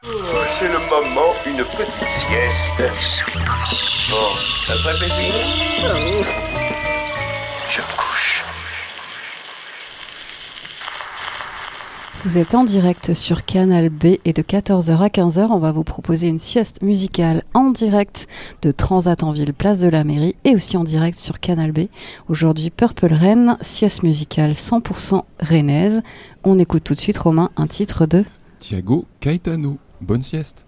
C'est le moment, une petite sieste. Bon, ça te ferait plaisir? Je me couche. Vous êtes en direct sur Canal B et de 14h à 15h, on va vous proposer une sieste musicale en direct de Transat en ville, place de la mairie, et aussi en direct sur Canal B. Aujourd'hui, Purple Rain, sieste musicale 100% rennaise. On écoute tout de suite, Romain, un titre de Thiago Caetano. Bonne sieste.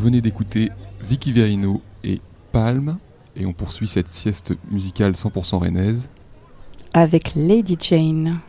venez d'écouter Vicky Verino et Palme, et on poursuit cette sieste musicale 100% rennaise avec Lady Jane.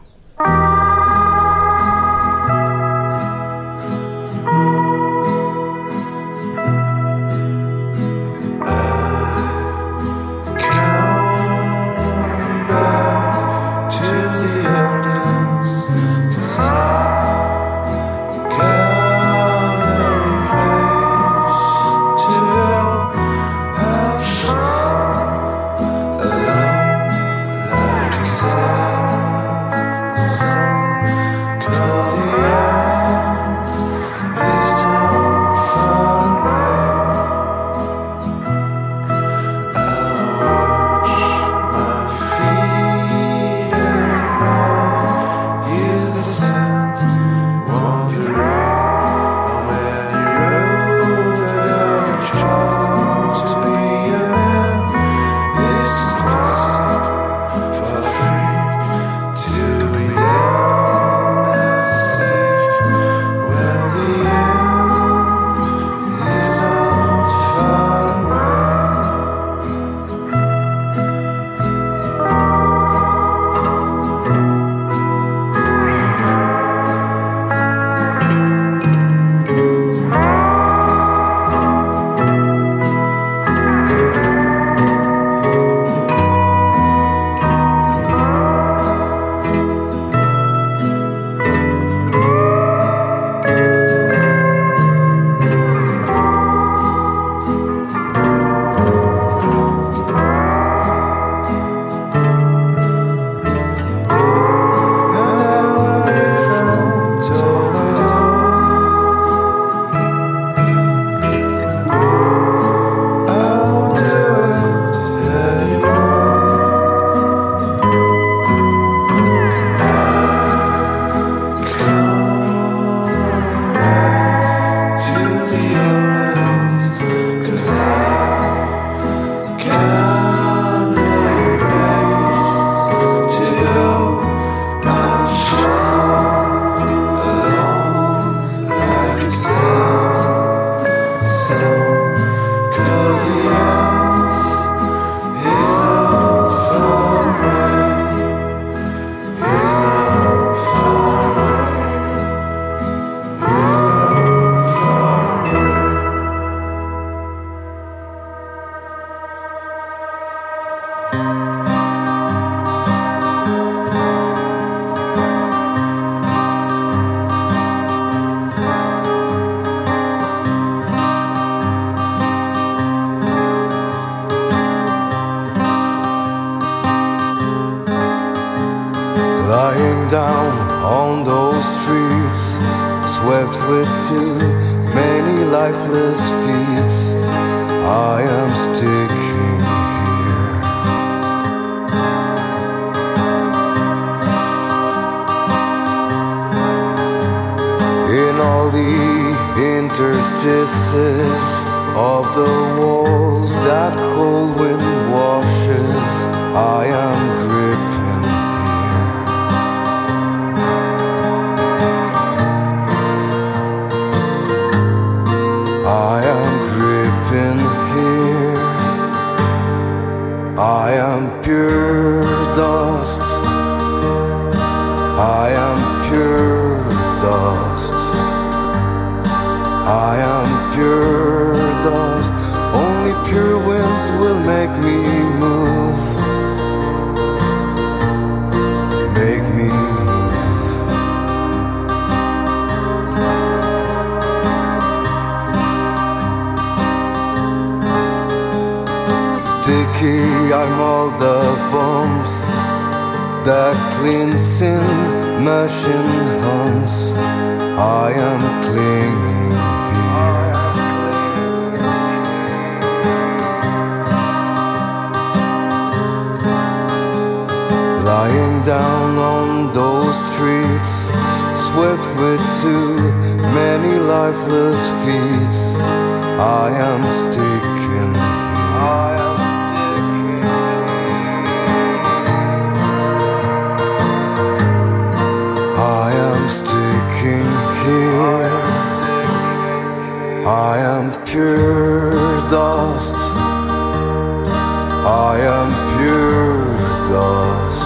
Lying down on those streets, swept with too many lifeless feet, I am sticking here. In all the interstices of the walls that cold wind washes, I am gripping. I am gripping here. I am pure dust. I am pure dust. I am pure dust. Only pure winds will make me move. Make me move. Sticky, I'm all the bumps that cleansing machine hums. I am clinging here. Lying down on those streets, swept with too many lifeless feet, I am sticking here. I am sticking here. I am pure dust. I am pure dust.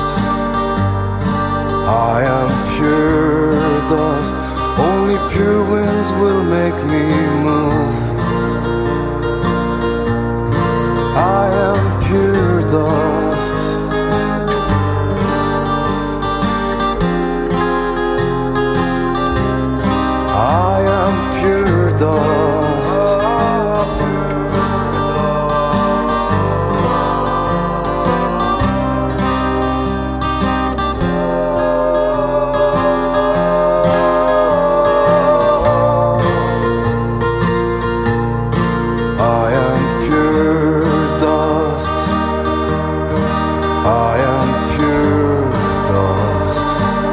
I am pure dust. Only pure winds will make me move. I am pure dust. I am pure dust. I am pure dust. I am pure dust.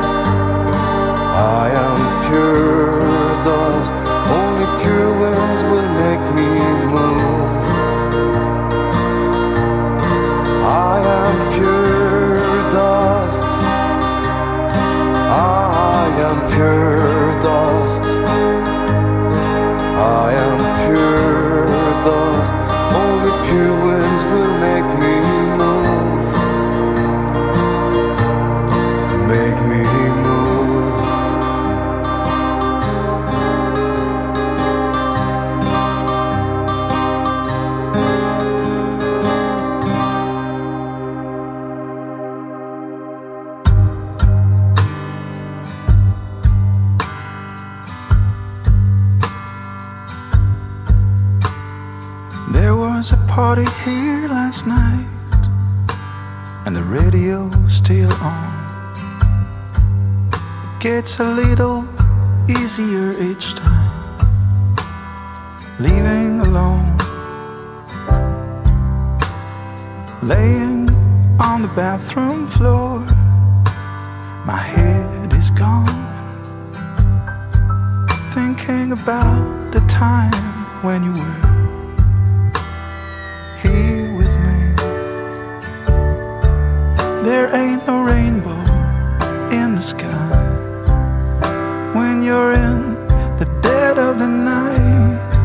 I am pure dust. Only pure winds will make me move. I am pure dust. I am pure dust. I am pure dust. Only pure winds will make me move. Make me move. There was a party here last night, and the radio's still on. It gets a little easier each time, leaving alone, laying on the bathroom floor. My head is gone, thinking about the time when you were here with me. There ain't no rainbow in the sky when you're in the dead of the night.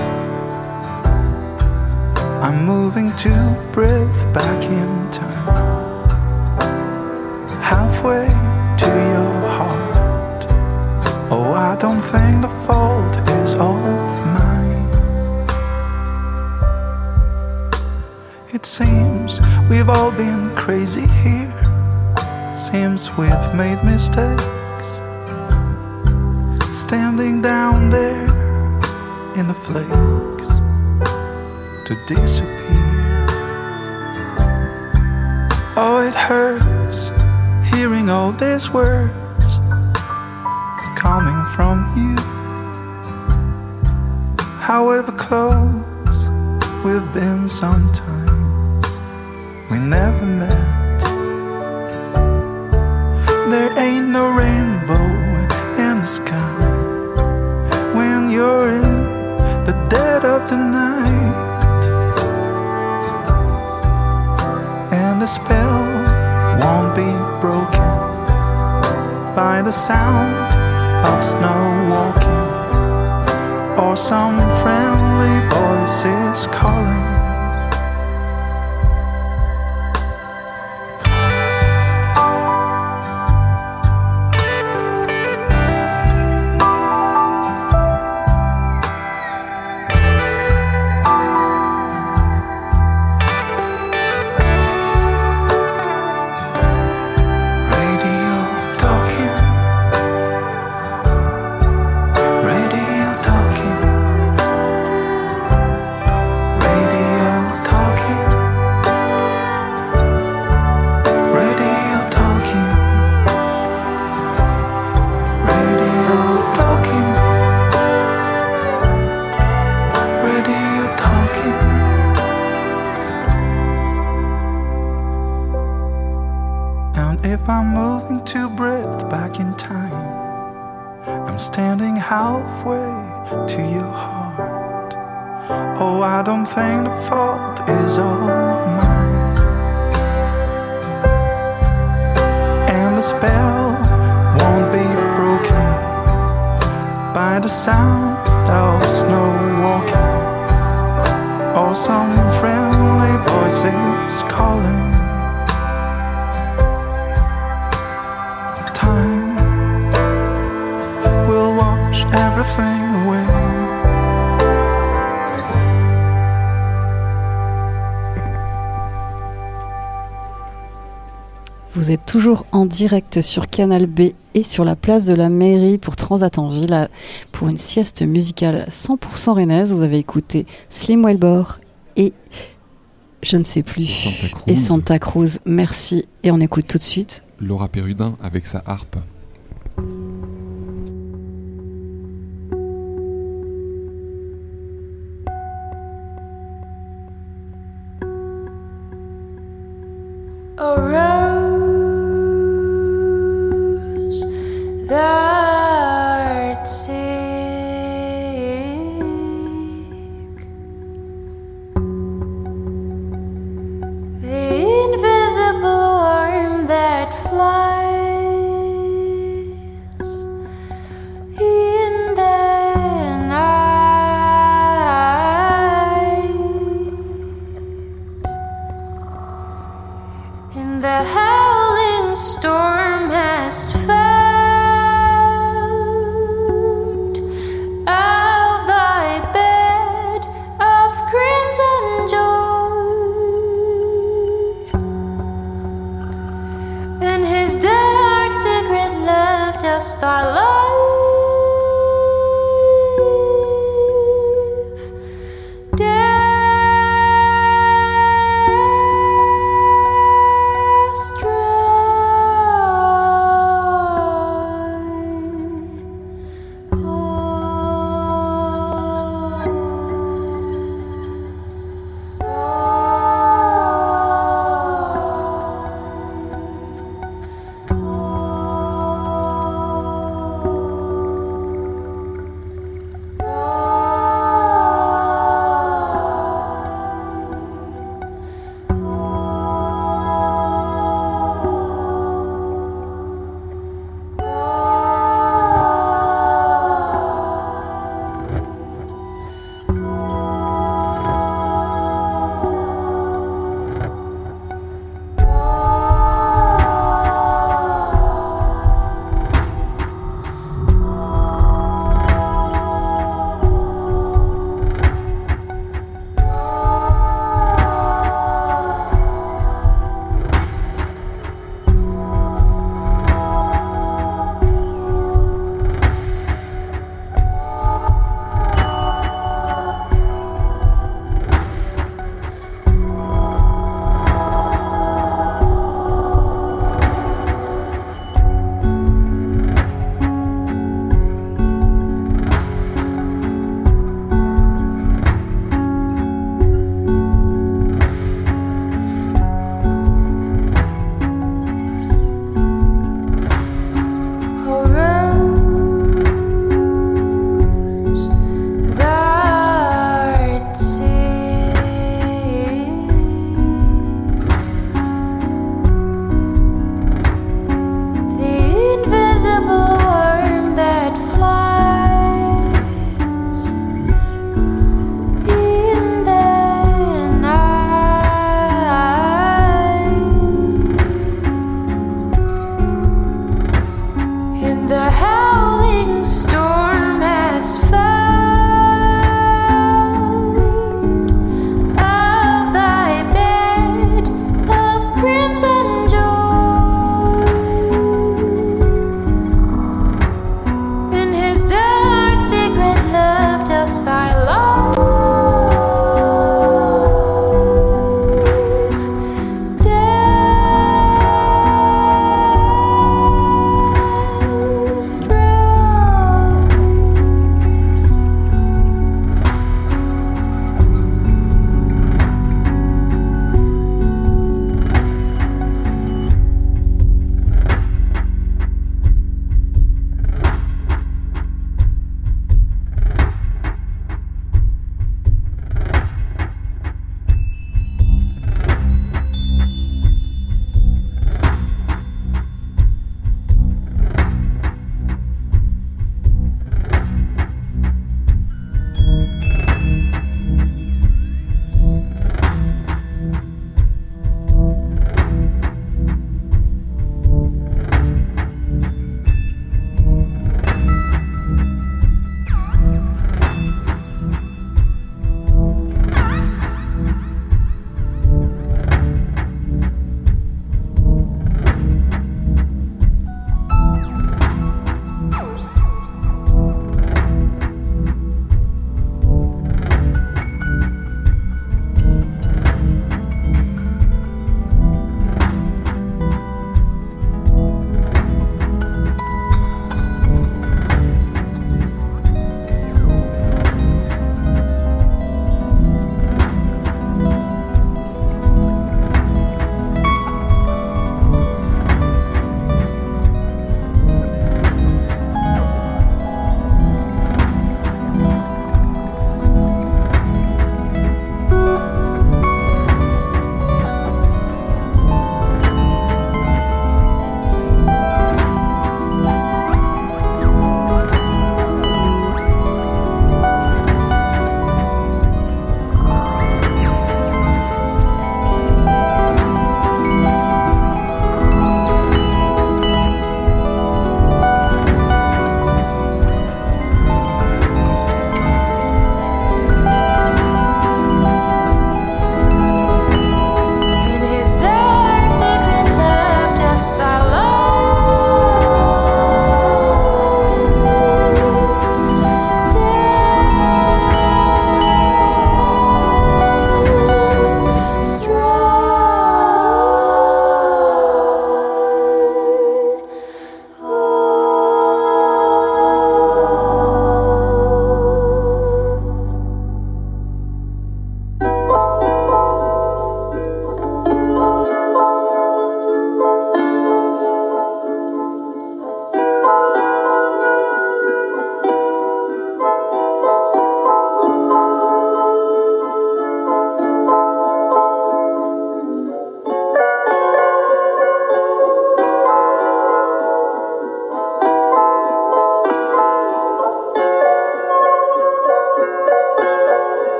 I'm moving to breath back in time, halfway to your heart. Oh, I don't think the fault is all mine. It seems we've all been crazy here. Seems we've made mistakes, standing down there in the flakes to disappear. Oh, it hurts hearing all these words coming from you. However close we've been sometimes, we never met. There ain't no rainbow in the sky when you're in the dead of the night. And the spell won't be broken by the sound of snow walking or some friendly voices calling. If I'm moving to breath back in time, I'm standing halfway to your heart. Oh, I don't think the fault is all mine, and the spell won't be broken by the sound out snow walking, or some friendly voices calling. Time will wash everything away. Vous êtes toujours en direct sur Canal B et sur la place de la mairie pour Transat en Ville pour une sieste musicale 100% rennaise. Vous avez écouté Slim Wilbur et je ne sais plus et Santa Cruz. Merci et on écoute tout de suite Laura Pérudin avec sa harpe. Thou'rt sick, the invisible worm that flies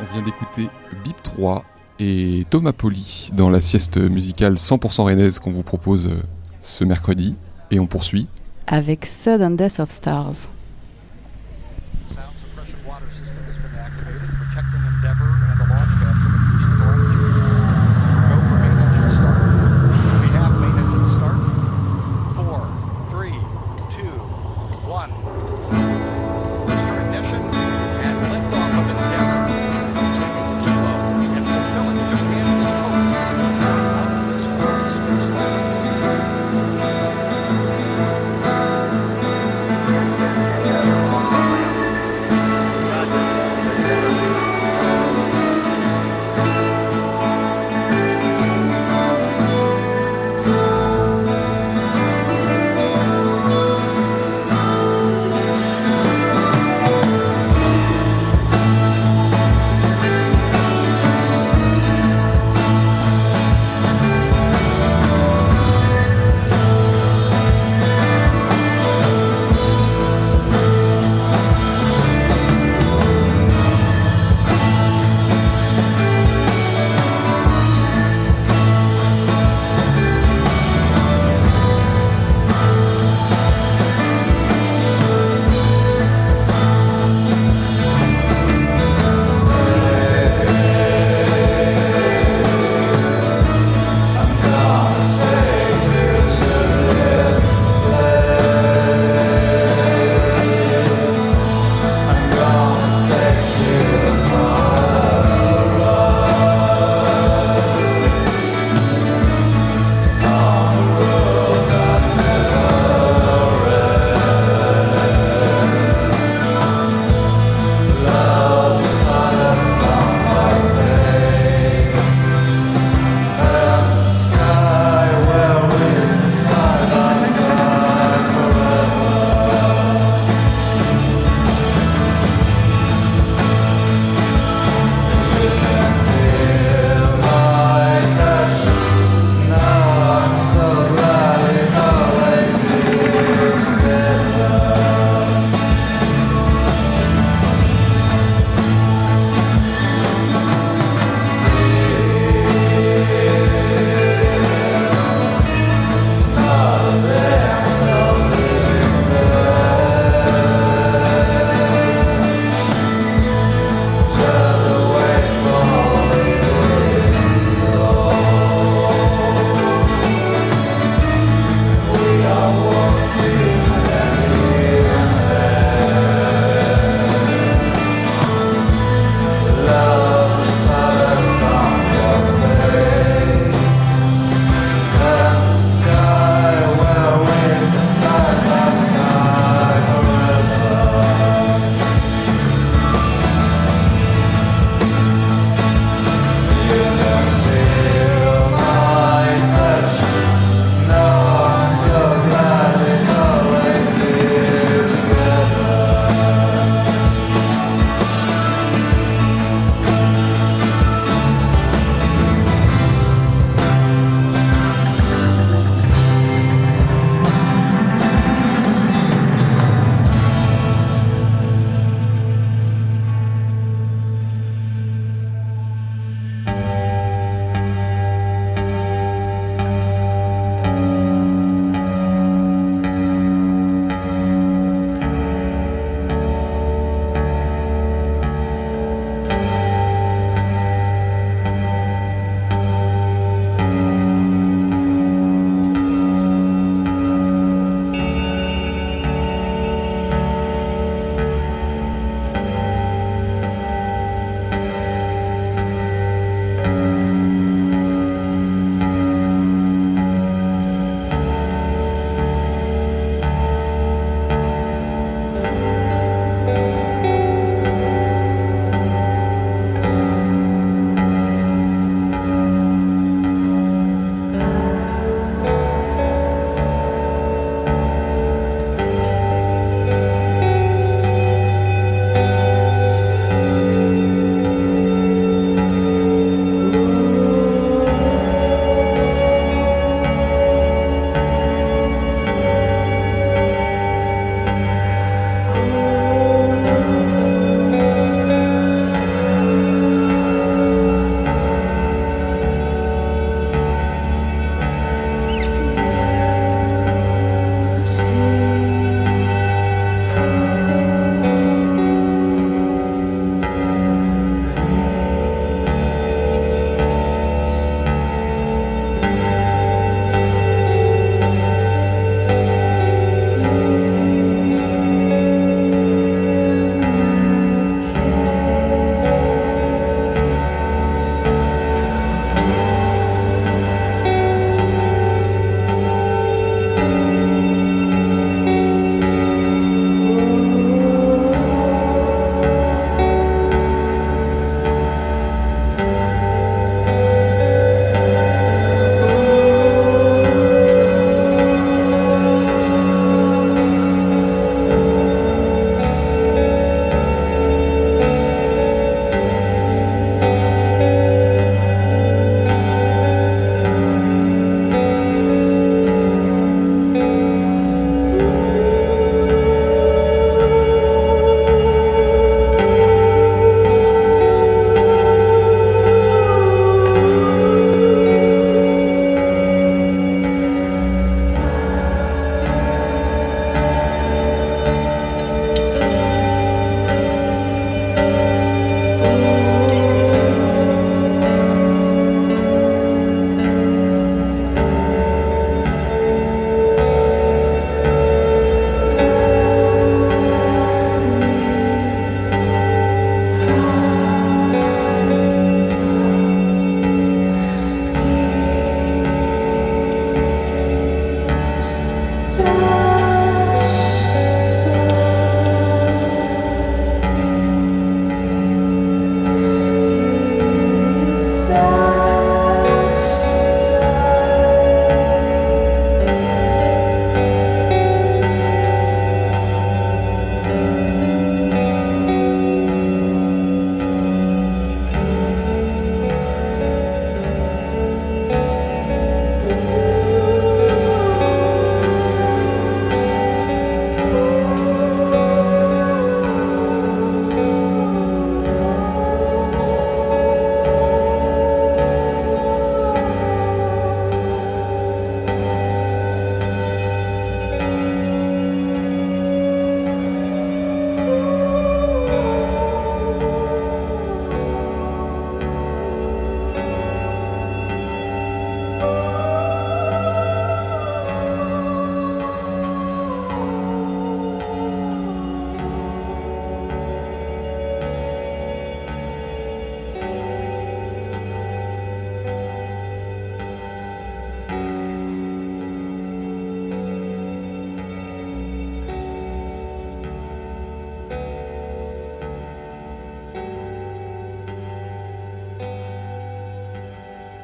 On vient d'écouter Bip 3 et Thomas Poli dans la sieste musicale 100% rennaise qu'on vous propose ce mercredi. Et on poursuit avec Sudden Death of Stars.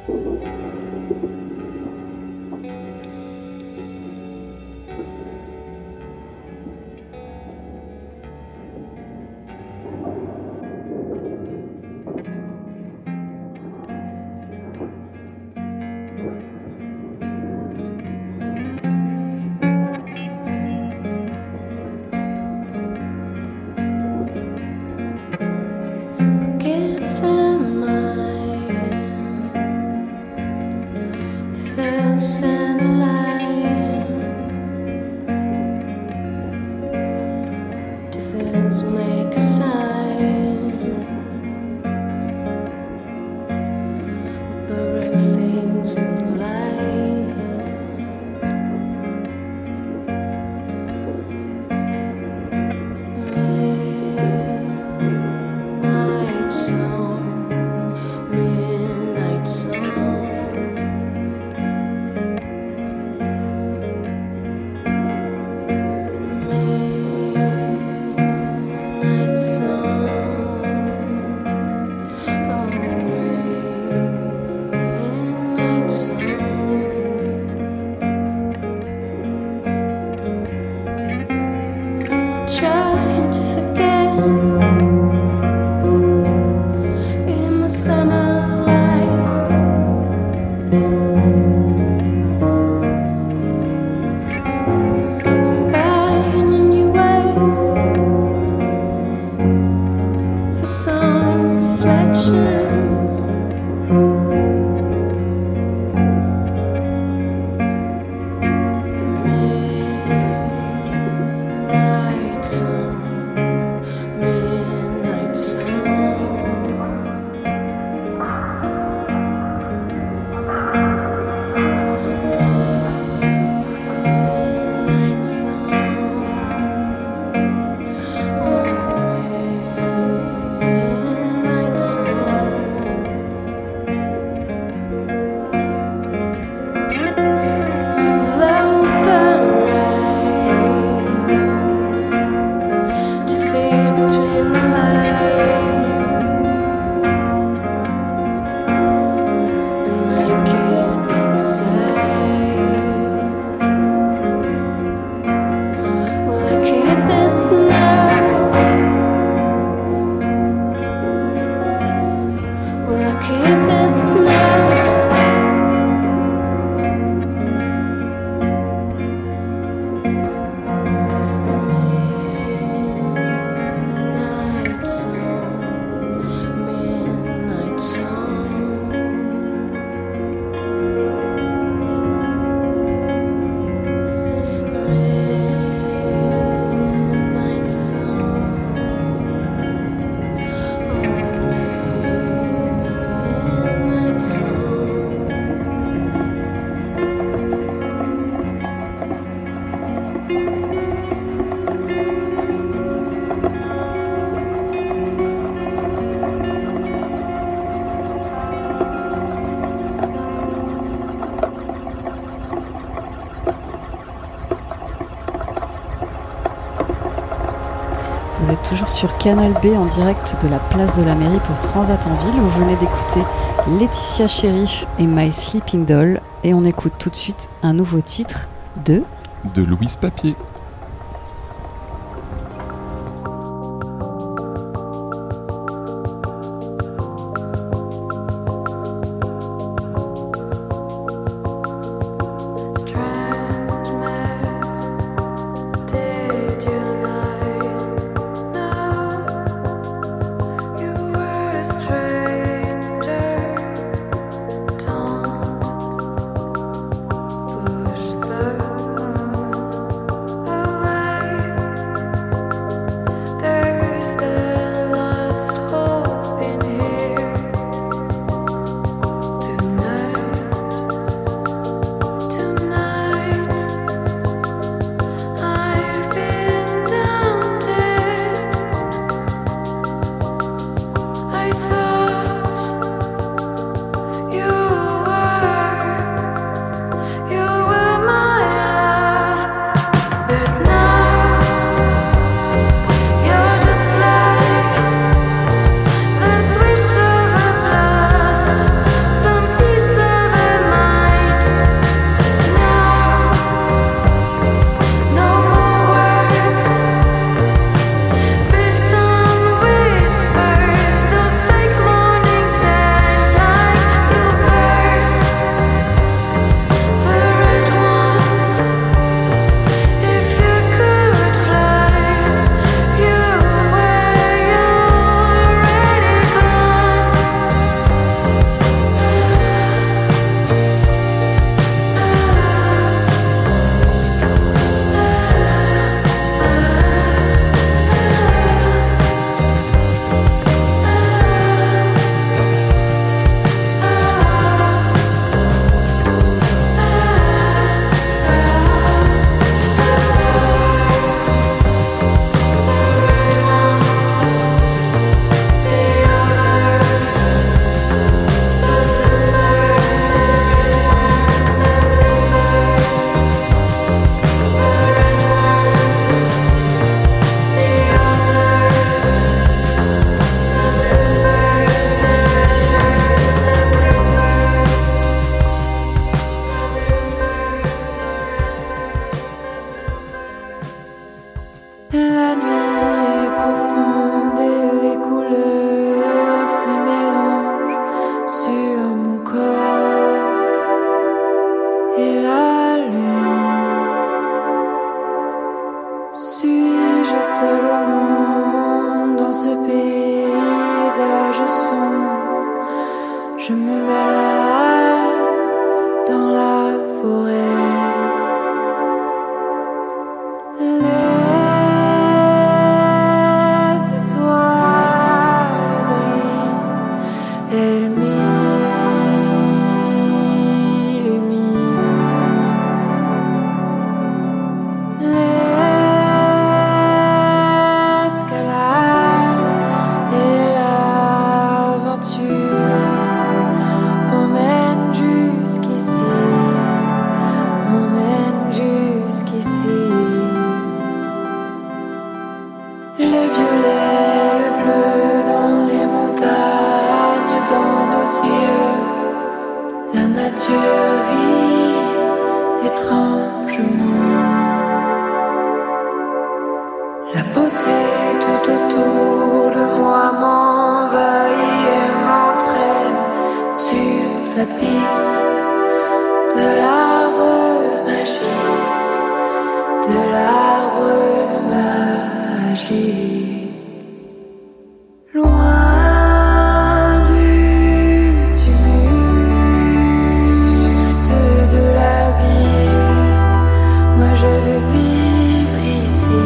Vous êtes toujours sur Canal B en direct de la place de la mairie pour Transat en ville. Vous venez d'écouter Laetitia Sheriff et My Sleeping Doll. Et on écoute tout de suite un nouveau titre de Louise Papier. Push the moon elle m'illumine. L'escalade et l'aventure m'emmènent jusqu'ici, m'emmènent jusqu'ici. Le violet, le bleu dans les montagnes, dans nos yeux, la nature vit étrangement. La beauté tout autour de moi m'envahit et m'entraîne sur la piste de l'arbre magique, de l'arbre magique. Loin du tumulte de la ville, moi je veux vivre ici.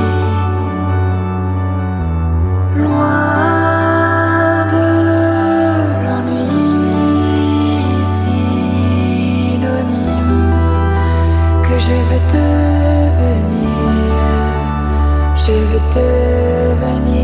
Loin de l'ennui synonyme que je veux devenir, je veux devenir.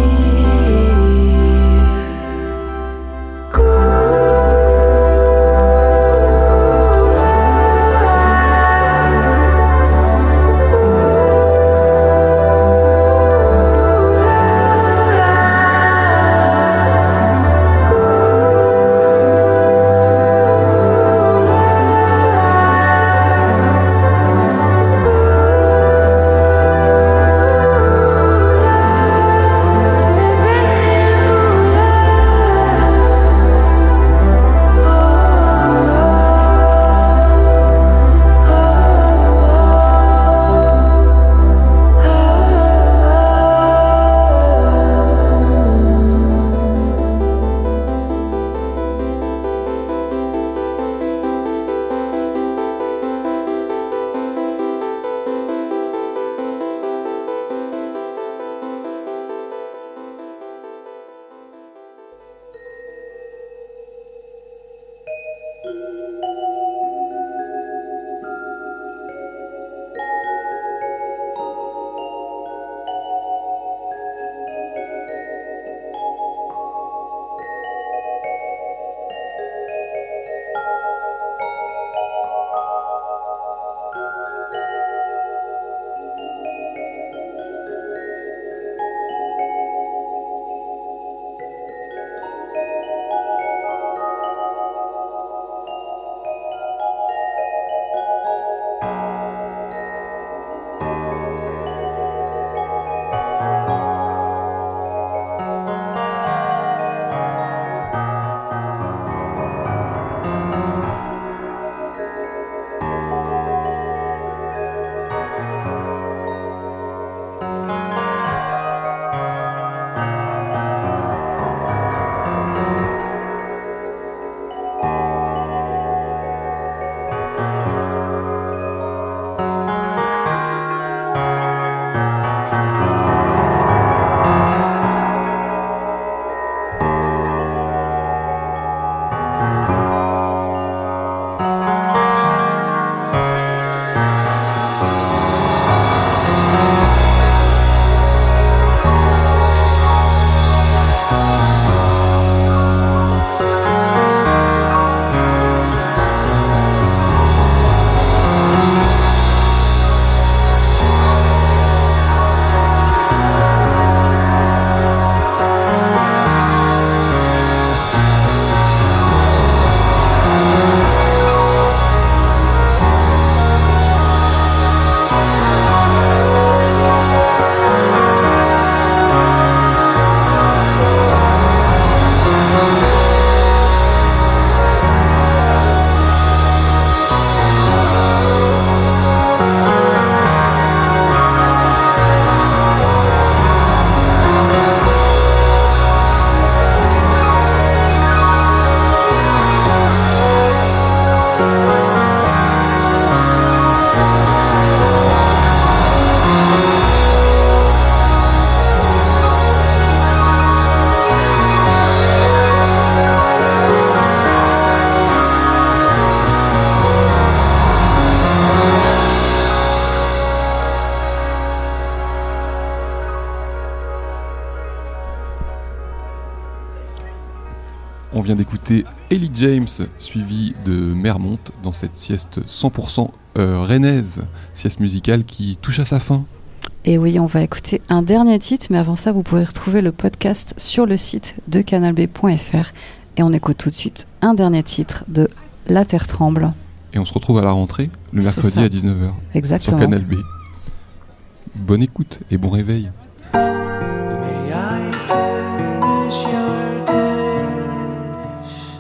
écouté Ellie James, suivi de Mermont dans cette sieste 100% rennaise, sieste musicale qui touche à sa fin. Et oui, on va écouter un dernier titre, mais avant ça, vous pourrez retrouver le podcast sur le site de canalb.fr. Et on écoute tout de suite un dernier titre de La Terre Tremble. Et on se retrouve à la rentrée, le mercredi à 19h. Exactement. Sur Canal B. Bonne écoute et bon réveil. May I finish your dish?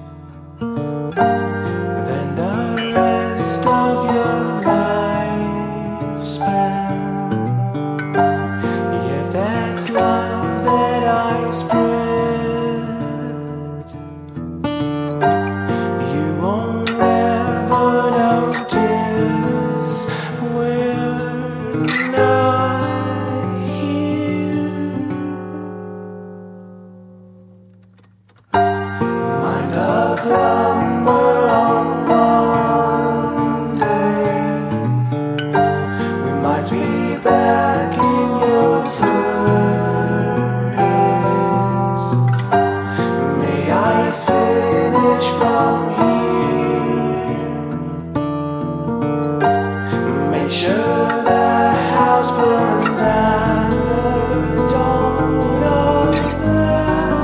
Then the rest of your life spent. Yeah, that's love that I spread. You won't ever notice we're not here. Mind the plumber on Monday. We might be back in your 30s. May I finish from here? Make sure the house burns at the dawn of the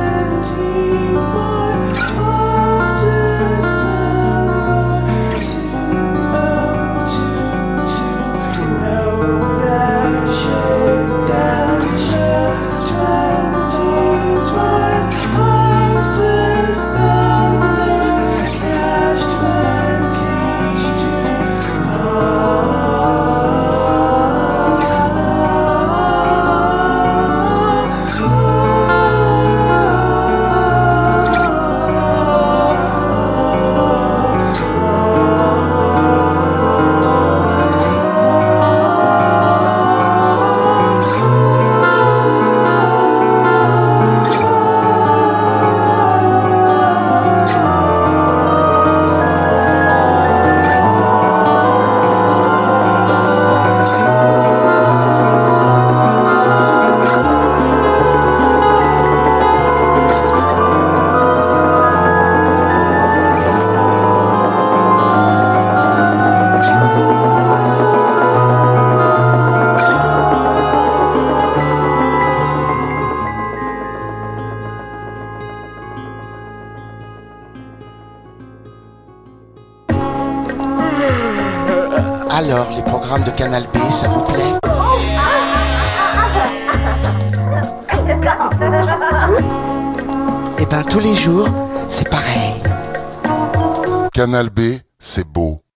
24th of December 2022. Know that shit down the 24th of December Alors, les programmes de Canal B, ça vous plaît? Eh ben, tous les jours, c'est pareil. Canal B, c'est beau.